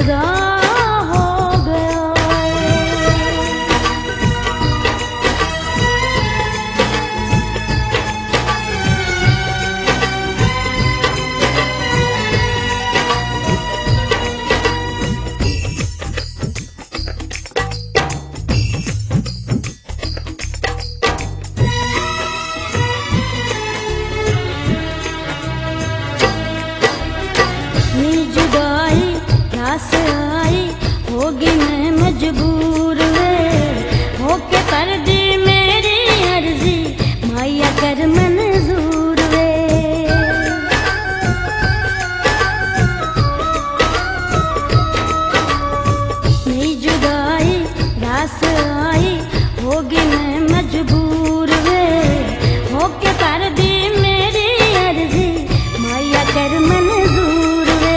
सदा हो गया। जुदाई रास आई होगी मैं मजबूर वे, होके कर दी मेरी अर्जी माया कर मंजूर वे। नहीं जुदाई रास आई होगी मैं मजबूर वे, होके कर दी मेरी अर्जी माया कर मंजूर वे।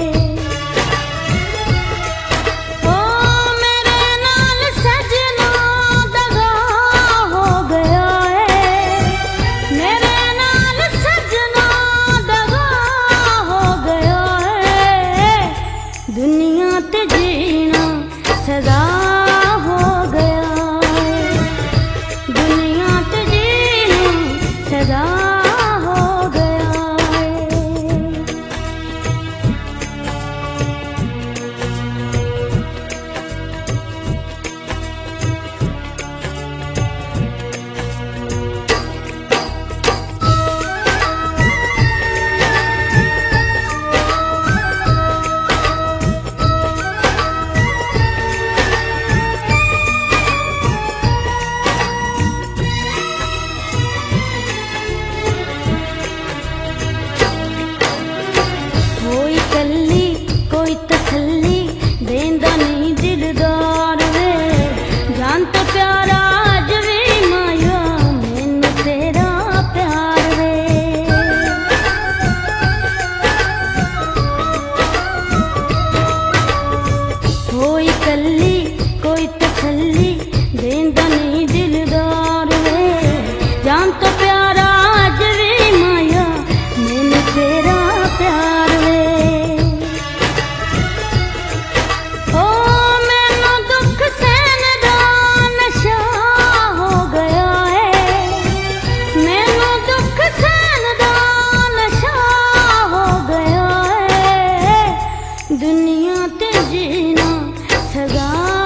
दुनिया ते जीना सदा हो गया, दुनिया ते जीना सदा हो गया। कोई कल्ली कोई तसल्ली देंदा नहीं दिलदार वे, जान तो प्यारा अज भी माया मैनू तेरा प्यार वे। कोई कल्ली कोई तसल्ली देंदा नहीं दिलदार वे, जान तो प्यारा अज भी माया मैनू तेरा प्यार वे। दुनिया ते जीना सदा